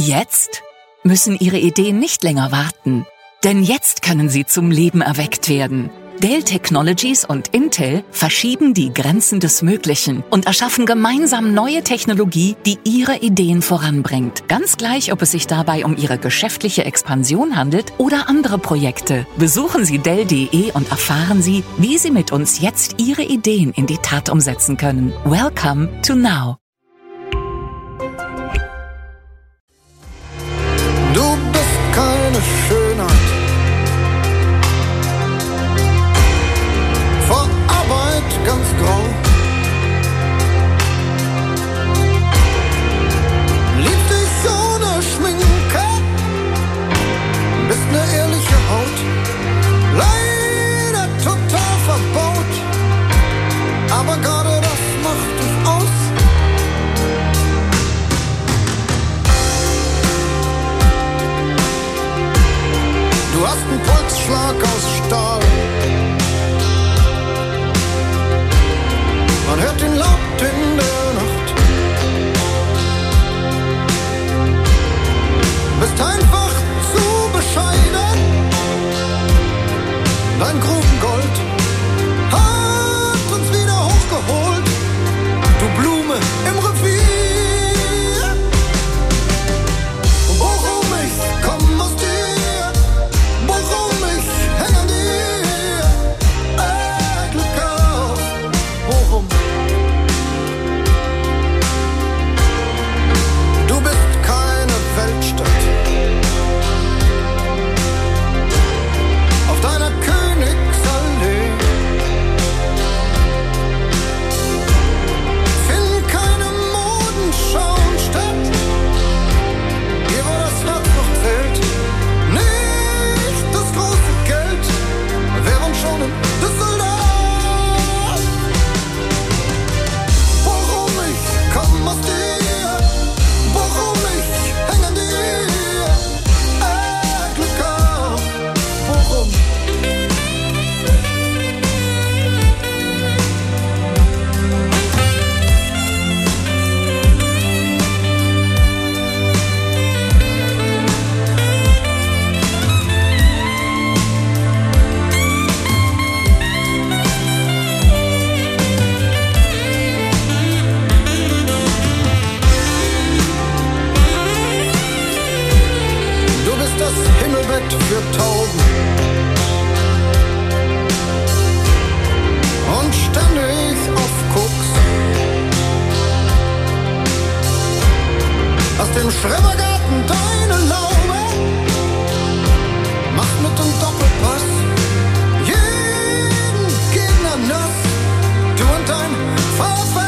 Jetzt müssen Ihre Ideen nicht länger warten, denn jetzt können sie zum Leben erweckt werden. Dell Technologies und Intel verschieben die Grenzen des Möglichen und erschaffen gemeinsam neue Technologie, die Ihre Ideen voranbringt. Ganz gleich, ob es sich dabei um Ihre geschäftliche Expansion handelt oder andere Projekte. Besuchen Sie Dell.de und erfahren Sie, wie Sie mit uns jetzt Ihre Ideen in die Tat umsetzen können. Welcome to Now. Du bist keine Schönheit. Vor Arbeit ganz grau. Lieb dich ohne Schminke. Bist ne ehrliche Haut. Leider total verbaut. Aber gerade das macht dich aus. Du hast einen Pulsschlag aus Stahl. Man hört ihn laut in der Nacht. Bist einfach zu bescheiden. Dein Grubengold hat uns wieder hochgeholt. Du Blume im Revier. Worum ich komm aus dir, worum ich häng an dir. Glück auf, Bochum. Du bist keine Weltstadt. Auf deiner Königsallee finden keine Modenschauen statt. Hier, wo das Herz noch zählt, nicht das große Geld. Wären schon in Düsseldorf. Worum ich komm aus dir, worum ich häng an dir. Glück auf, Bochum. Du bist das Himmelbett für Tauben und ständig auf Koks. Aus dem Schrebergarten deine Laube, mach mit dem Doppelpass jeden Gegner nass, du und dein VfL.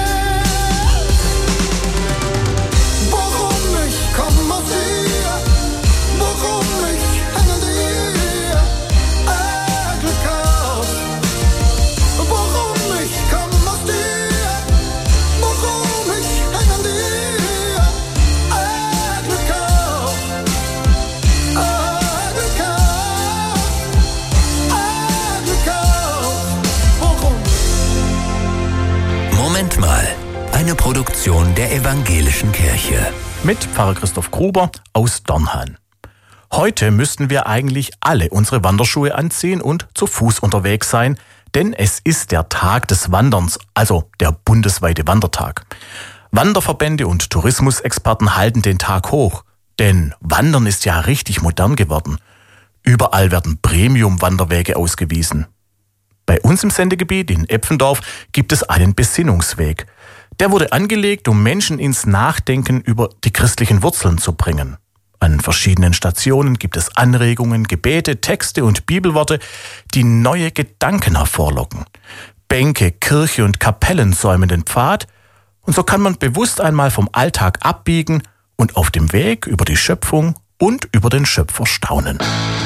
Worum ich komm aus dir, worum ich häng an dir. Glück auf. Worum ich komm aus dir, worum ich häng an dir. Glück auf. Glück auf. Glück auf. Bochum. Moment mal, eine Produktion der Evangelischen Kirche. Mit Pfarrer Christoph Gruber aus Dornhan. Heute müssten wir eigentlich alle unsere Wanderschuhe anziehen und zu Fuß unterwegs sein, denn es ist der Tag des Wanderns, also der bundesweite Wandertag. Wanderverbände und Tourismusexperten halten den Tag hoch, denn Wandern ist ja richtig modern geworden. Überall werden Premium-Wanderwege ausgewiesen. Bei uns im Sendegebiet in Epfendorf gibt es einen Besinnungsweg. Der wurde angelegt, um Menschen ins Nachdenken über die christlichen Wurzeln zu bringen. An verschiedenen Stationen gibt es Anregungen, Gebete, Texte und Bibelworte, die neue Gedanken hervorlocken. Bänke, Kirche und Kapellen säumen den Pfad, und so kann man bewusst einmal vom Alltag abbiegen und auf dem Weg über die Schöpfung und über den Schöpfer staunen.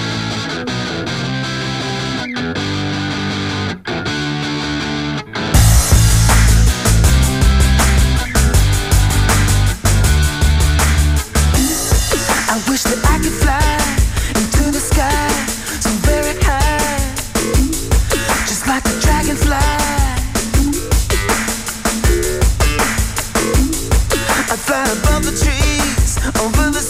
I wish that I could fly into the sky so very high, just like a dragonfly. I'd fly above the trees, over the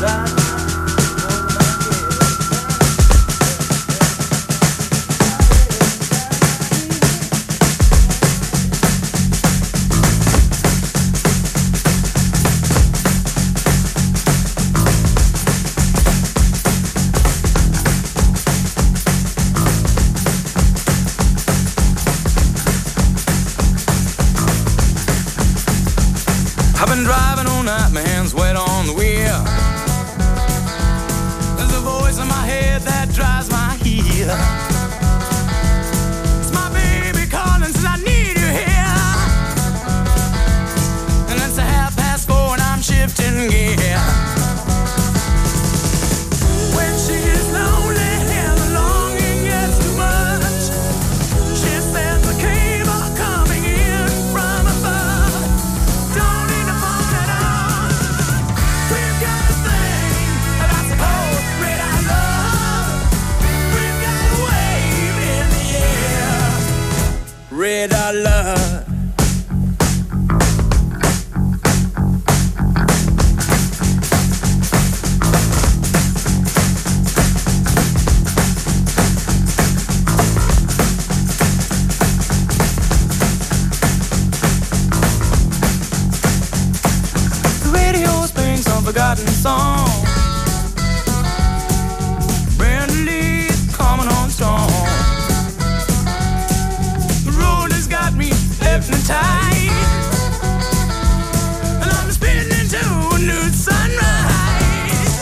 I've been driving all night, my hands wet on the wheel. There's a voice in my head that drives my heel. It's my baby calling, says I need you here. And it's 4:30 and I'm shifting gear. When she is lonely and the longing gets too much, she says the cable coming in from above. Don't need to phone at all. We've got a thing that's called red I love. We've got a wave in the air. Red I love. Forgotten song. Brand Lee's coming on strong. The road has got me hypnotized, and I'm spinning into a new sunrise.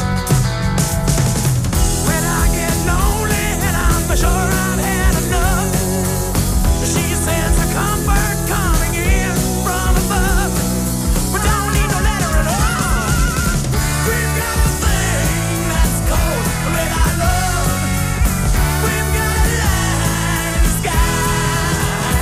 When I get lonely and I'm for sure I've had enough, she sends a comfort coming in from above. We don't need no letter at all. We've got a thing that's called red I love. We've got a light in the sky.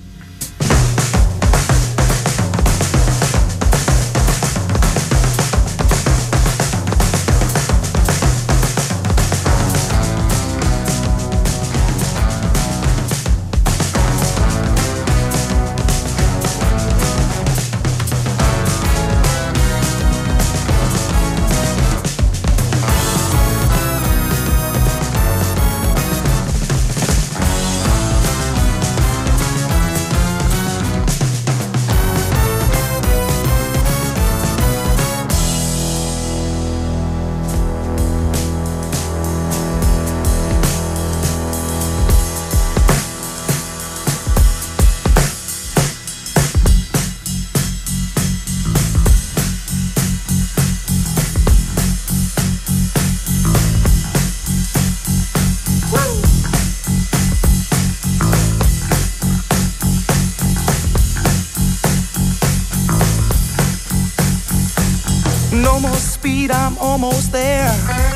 No more speed, I'm almost there.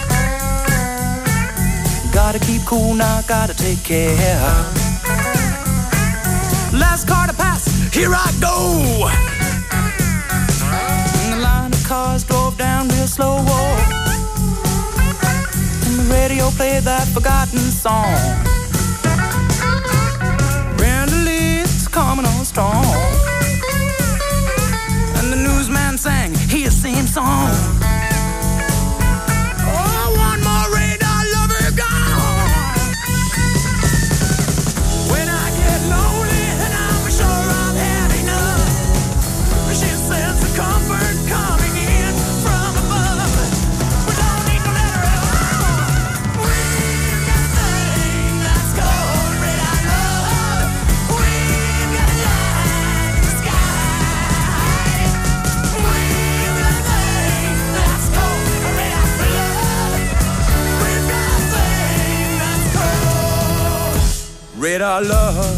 Gotta keep cool now, gotta take care. Last car to pass, here I go. And the line of cars drove down real slow. And the radio played that forgotten song. Brenda Lee's coming on strong. And the newsman sang his same song. Oh, one more radar lover gone. When I get lonely and I'm sure I've had enough, she says the comfort coming in from above. We don't need no letter at all. We've got a thing that's called red I love. We've got a light in the sky. We've got a thing that's called red I love. We've got a thing that's called red I love.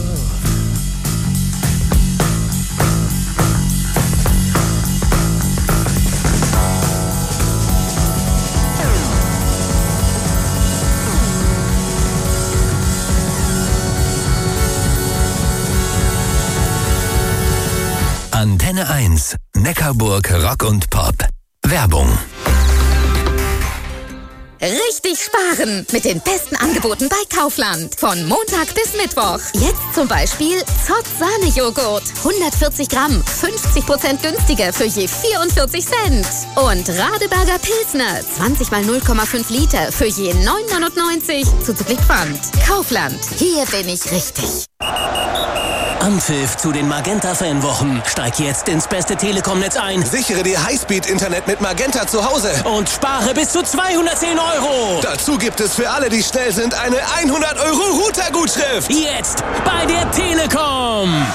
Antenne 1, Neckarburg Rock und Pop. Werbung. richtig sparen mit den besten Angeboten bei Kaufland. Von Montag bis Mittwoch. Jetzt zum Beispiel Zott Sahnejoghurt. 140 Gramm, 50% günstiger für je 44 Cent. Und Radeberger Pilsner, 20 mal 0,5 Liter für je 9,99 zuzüglich Pfand. Kaufland, hier bin ich richtig. Anpfiff zu den Magenta-Fanwochen. Steig jetzt ins beste Telekom-Netz ein. Sichere dir Highspeed-Internet mit Magenta zu Hause. Und spare bis zu 210 €. Dazu gibt es für alle, die schnell sind, eine 100 € Router-Gutschrift. Jetzt bei der Telekom.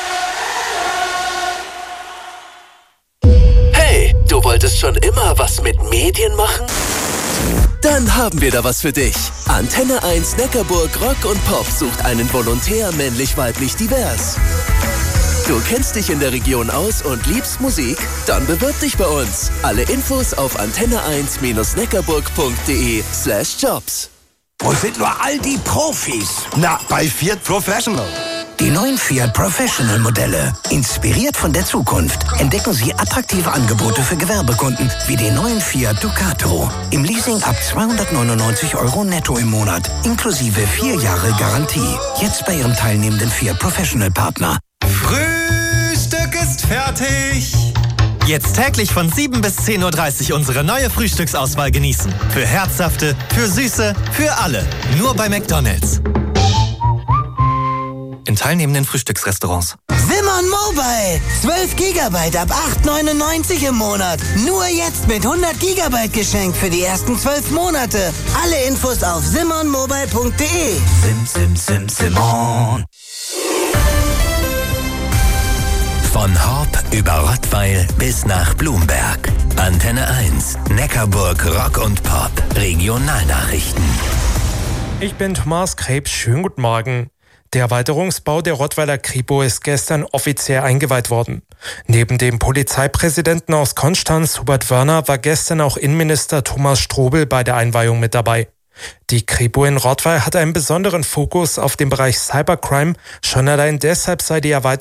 Hey, du wolltest schon immer was mit Medien machen? Dann haben wir da was für dich. Antenne 1 Neckarburg Rock und Pop sucht einen Volontär männlich-weiblich divers. Du kennst dich in der Region aus und liebst Musik? Dann bewirb dich bei uns. Alle Infos auf antenne1-neckarburg.de/jobs. Wo sind nur all die Profis? Na, bei Fiat Professional. Die neuen Fiat Professional Modelle. Inspiriert von der Zukunft entdecken Sie attraktive Angebote für Gewerbekunden wie den neuen Fiat Ducato. Im Leasing ab 299 € netto im Monat, inklusive 4 Jahre Garantie. Jetzt bei Ihrem teilnehmenden Fiat Professional Partner. Frühstück ist fertig. Jetzt täglich von 7 bis 10:30 Uhr unsere neue Frühstücksauswahl genießen. Für Herzhafte, für Süße, für alle. Nur bei McDonald's. In teilnehmenden Frühstücksrestaurants. Simon Mobile. 12 GB ab 8,99 € im Monat. Nur jetzt mit 100 GB geschenkt für die ersten 12 Monate. Alle Infos auf simonmobile.de. Simon. Von Horb über Rottweil bis nach Blumberg. Antenne 1, Neckarburg Rock und Pop. Regionalnachrichten. Ich bin Thomas Krebs. Schönen guten Morgen. Der Erweiterungsbau der Rottweiler Kripo ist gestern offiziell eingeweiht worden. Neben dem Polizeipräsidenten aus Konstanz, Hubert Wörner, war gestern auch Innenminister Thomas Strobel bei der Einweihung mit dabei. Die Kripo in Rottweil hat einen besonderen Fokus auf den Bereich Cybercrime. Schon allein deshalb sei die Erweiterung